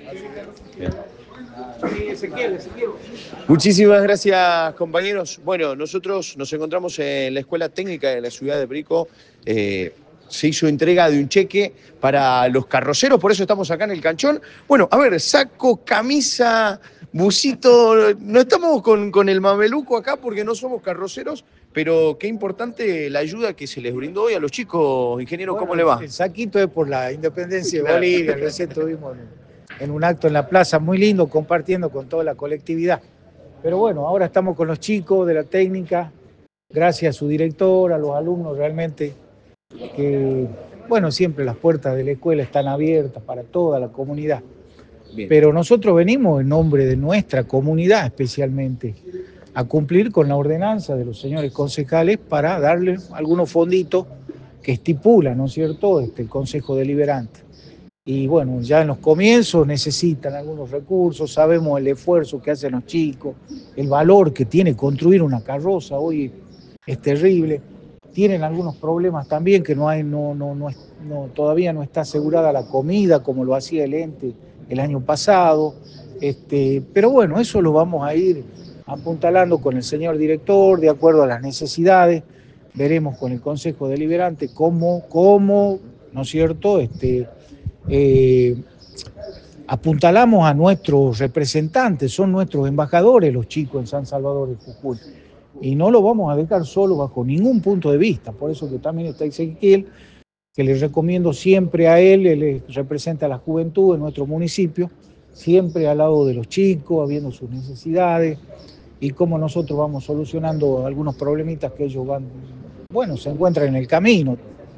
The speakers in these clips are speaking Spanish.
Bien. Muchísimas gracias, compañeros. Bueno, nosotros nos encontramos en la Escuela Técnica de la ciudad de Perico. Se hizo entrega de un cheque para los carroceros, por eso estamos acá en el canchón. Bueno, a ver, saco, camisa, busito. No estamos con el mameluco acá porque no somos carroceros, pero qué importante la ayuda que se les brindó hoy a los chicos. Ingeniero, Bueno, ¿cómo le va? el saquito es por la independencia de Claro. Bolivia. Recién tuvimos en un acto en la plaza muy lindo, compartiendo con toda la colectividad. Pero bueno, ahora estamos con los chicos de la técnica, gracias a su director, a los alumnos realmente, que bueno, siempre las puertas de la escuela están abiertas para toda la comunidad. Bien. Pero nosotros venimos en nombre de nuestra comunidad especialmente a cumplir con la ordenanza de los señores concejales para darle algunos fonditos que estipula, ¿no es cierto?, el Consejo Deliberante. Y bueno, ya en los comienzos necesitan algunos recursos, sabemos el esfuerzo que hacen los chicos, el valor que tiene construir una carroza, hoy es terrible. Tienen algunos problemas también, que todavía no está asegurada la comida como lo hacía el ente el año pasado. Pero bueno, eso lo vamos a ir apuntalando con el señor director, de acuerdo a las necesidades. Veremos con el Consejo Deliberante cómo, ¿no es cierto?, apuntalamos a nuestros representantes, son nuestros embajadores los chicos en San Salvador de Jujuy. Y no lo vamos a dejar solo bajo ningún punto de vista. Por eso que también está Ezequiel, que les recomiendo siempre a él representa a la juventud en nuestro municipio, siempre al lado de los chicos, viendo sus necesidades y cómo nosotros vamos solucionando algunos problemitas que ellos se encuentran en el camino.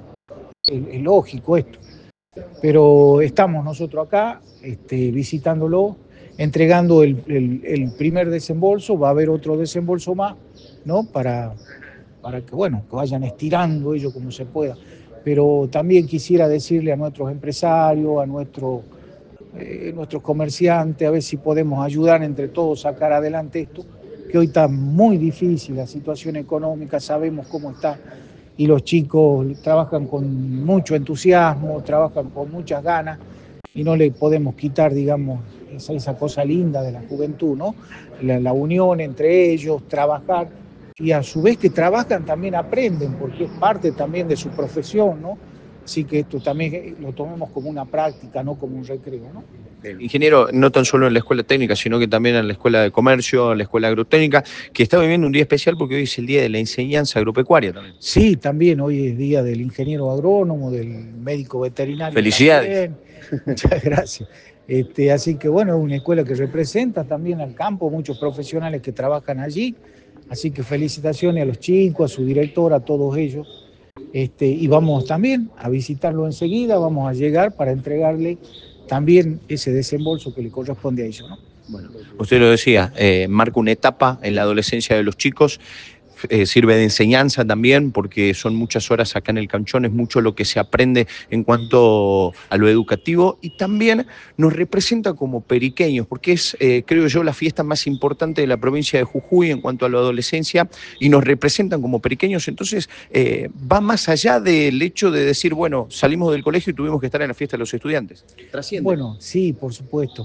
Es lógico esto. Pero estamos nosotros acá visitándolo, entregando el primer desembolso, va a haber otro desembolso más, ¿no?, para que vayan estirando ellos como se pueda. Pero también quisiera decirle a nuestros empresarios, a nuestros comerciantes, a ver si podemos ayudar entre todos a sacar adelante esto, que hoy está muy difícil la situación económica, sabemos cómo está, y los chicos trabajan con mucho entusiasmo, trabajan con muchas ganas, y no le podemos quitar, digamos, esa cosa linda de la juventud, ¿no? La unión entre ellos, trabajar, y a su vez que trabajan también aprenden, porque es parte también de su profesión, ¿no? Así que esto también lo tomemos como una práctica, no como un recreo, ¿no? Ingeniero, no tan solo en la escuela técnica, sino que también en la escuela de comercio, en la escuela agrotécnica, que está viviendo un día especial porque hoy es el día de la enseñanza agropecuaria también. Sí, también hoy es día del ingeniero agrónomo, del médico veterinario. Felicidades. También. Muchas gracias. Así que bueno, es una escuela que representa también al campo, muchos profesionales que trabajan allí. Así que felicitaciones a los chicos, a su director, a todos ellos. Y vamos también a visitarlo enseguida, vamos a llegar para entregarle también ese desembolso que le corresponde a ellos, ¿no? Bueno, usted lo decía, marca una etapa en la adolescencia de los chicos, sirve de enseñanza también porque son muchas horas acá en el canchón, es mucho lo que se aprende en cuanto a lo educativo y también nos representa como periqueños porque es, creo yo, la fiesta más importante de la provincia de Jujuy en cuanto a la adolescencia y nos representan como periqueños, entonces va más allá del hecho de decir, bueno, salimos del colegio y tuvimos que estar en la fiesta de los estudiantes. Trasciende. Bueno, sí, por supuesto.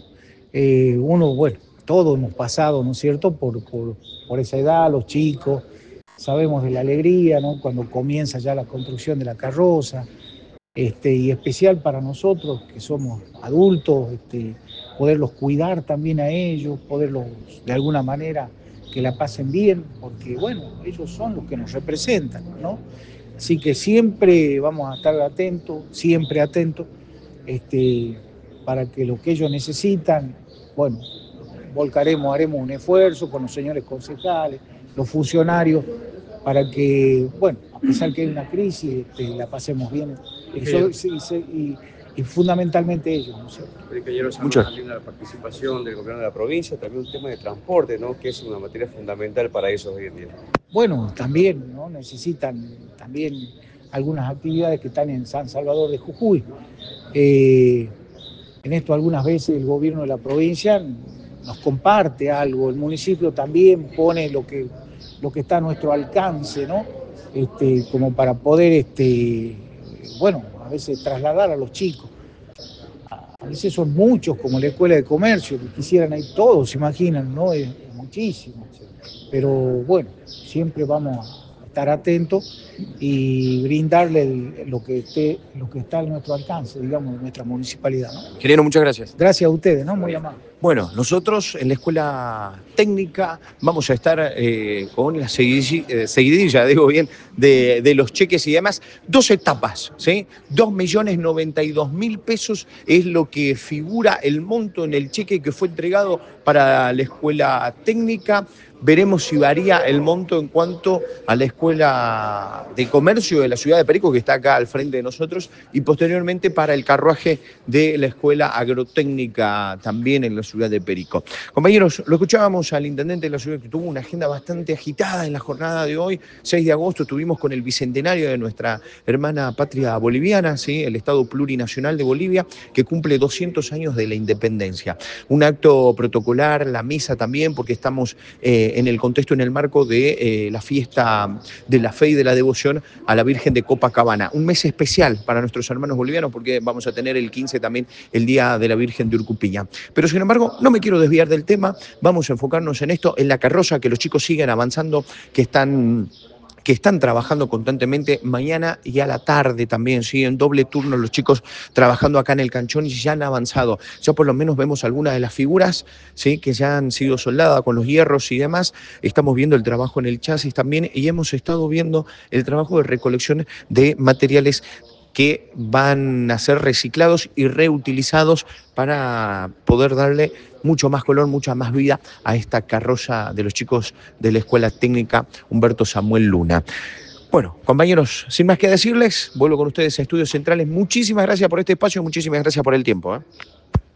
Todos hemos pasado, ¿no es cierto?, por esa edad, los chicos, sabemos de la alegría, ¿no?, cuando comienza ya la construcción de la carroza, y especial para nosotros que somos adultos, poderlos cuidar también a ellos, poderlos de alguna manera que la pasen bien, porque bueno, ellos son los que nos representan, ¿no? Así que siempre vamos a estar atentos, siempre atentos, para que lo que ellos necesitan, bueno, haremos un esfuerzo con los señores concejales, los funcionarios, para que, bueno, a pesar que hay una crisis, la pasemos bien. Y fundamentalmente ellos, ¿no sé? También la participación del gobierno de la provincia, también un tema de transporte, ¿no?, que es una materia fundamental para ellos hoy en día. Bueno, también, ¿no?, necesitan también algunas actividades que están en San Salvador de Jujuy. En esto algunas veces el gobierno de la provincia nos comparte algo, el municipio también pone lo que está a nuestro alcance, ¿no? Como para poder, a veces trasladar a los chicos A veces son muchos, como la Escuela de Comercio, que quisieran ir todos, se imaginan, ¿no? Es muchísimo. Pero bueno, siempre vamos a estar atentos y brindarle lo que está a nuestro alcance, digamos, de nuestra municipalidad, ¿no? Ingeniero, muchas gracias. Gracias a ustedes, ¿no? Muy amable. Bueno, nosotros en la escuela técnica vamos a estar con la seguidilla, digo bien, de los cheques y demás. 2 etapas, ¿sí? 2.092.000 pesos es lo que figura el monto en el cheque que fue entregado para la escuela técnica. Veremos si varía el monto en cuanto a la Escuela de Comercio de la ciudad de Perico, que está acá al frente de nosotros, y posteriormente para el carruaje de la Escuela Agrotécnica también en la ciudad de Perico. Compañeros, lo escuchábamos al intendente de la ciudad que tuvo una agenda bastante agitada en la jornada de hoy. 6 de agosto estuvimos con el bicentenario de nuestra hermana patria boliviana, ¿sí? El Estado Plurinacional de Bolivia, que cumple 200 años de la independencia. Un acto protocolar, la misa también, porque estamos en el contexto, en el marco de la fiesta de la fe y de la devoción a la Virgen de Copacabana. Un mes especial para nuestros hermanos bolivianos porque vamos a tener el 15 también el Día de la Virgen de Urcupiña. Pero sin embargo, no me quiero desviar del tema, vamos a enfocarnos en esto, en la carroza, que los chicos siguen avanzando, que están trabajando constantemente mañana y a la tarde también, ¿sí? En doble turno los chicos trabajando acá en el canchón y ya han avanzado. Ya por lo menos vemos algunas de las figuras, ¿sí? Que ya han sido soldadas con los hierros y demás. Estamos viendo el trabajo en el chasis también y hemos estado viendo el trabajo de recolección de materiales que van a ser reciclados y reutilizados para poder darle mucho más color, mucha más vida a esta carroza de los chicos de la Escuela Técnica Humberto Samuel Luna. Bueno, compañeros, sin más que decirles, vuelvo con ustedes a Estudios Centrales. Muchísimas gracias por este espacio, muchísimas gracias por el tiempo.